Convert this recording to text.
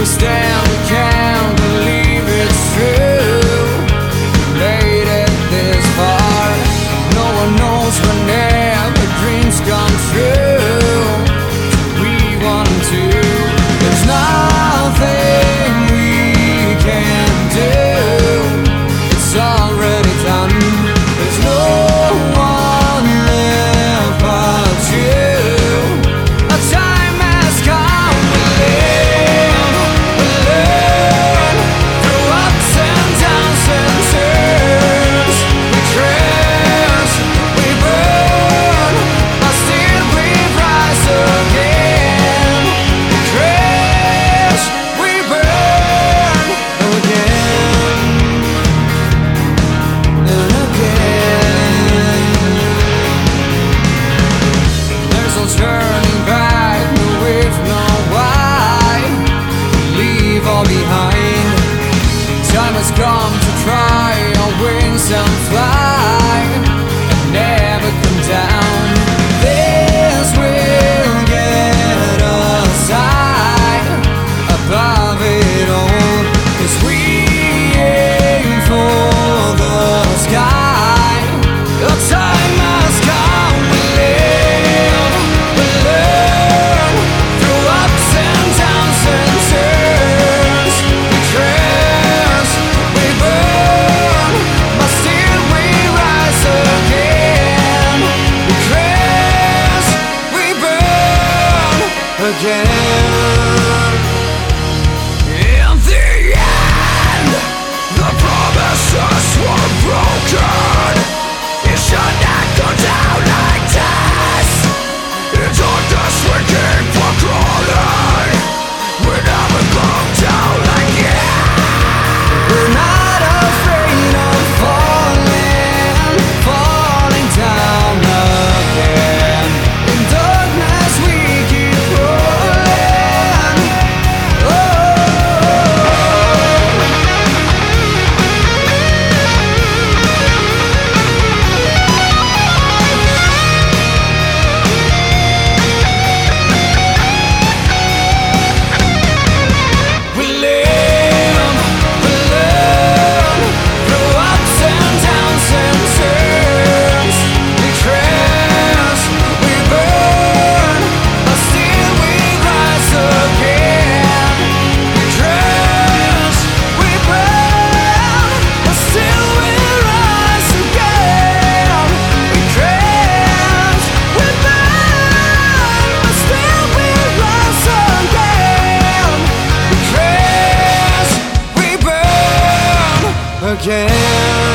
we stand, we can't believe it's true. Made it this far, no one knows whenever dreams come true. We want to, there's nothing we can do. It's already done, there's no one left but you. A time has come, we live, we learn, through ups and downs and turns. We crash, we burn, but still we rise again. We crash, we burn again and again. There's no turning back, no if, no why. Leave all behind. Time has come to try our wings and fly, and never come down. This will get us high above it all, 'cause we aim for the sky. The time has come, we live, we learn, through ups and downs and turns. We crash, we burn, but still we rise again. We crash, we burn again. In the end, the promises were broken. It should not go down like this. In darkness we keep on crawling. We never go down like it. We're not afraid of falling, falling down again. In darkness we keep rolling. Oh. We live, we learn, through ups and downs and turns. We crash, we burn, but still we rise again. We crash, we burn, but still we rise again. We crash, we burn, but still we rise again. We crash, we burn again.